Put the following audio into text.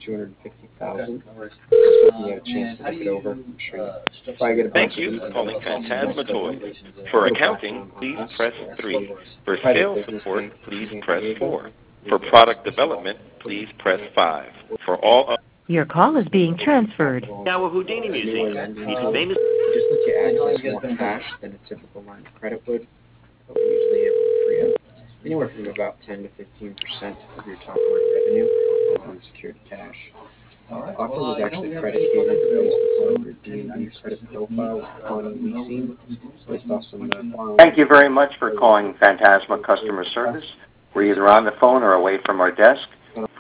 $250,000. Just hoping you had a chance to look it over. I'm sure you probably get a Thank bunch of you these for and calling other Phantasma Toys. calls. For Little accounting, background on please us. press We're 3. actually For a private sales business support, bank please in San press Diego. 4. For product development, please press 5. For all Your call is being transferred. Our Houdini Museum, Newer lending the tool. famous... It just lets you access more cash than a typical line of credit would, but we're usually able to free up anywhere from about 10 to 15% of your top line revenue in unsecured cash. The offer was actually predicated based upon your D&D credit profile with Colony Leasing, based off some borrowing. Thank you very much for calling Phantasma Customer Service. We're either on the phone or away from our desk.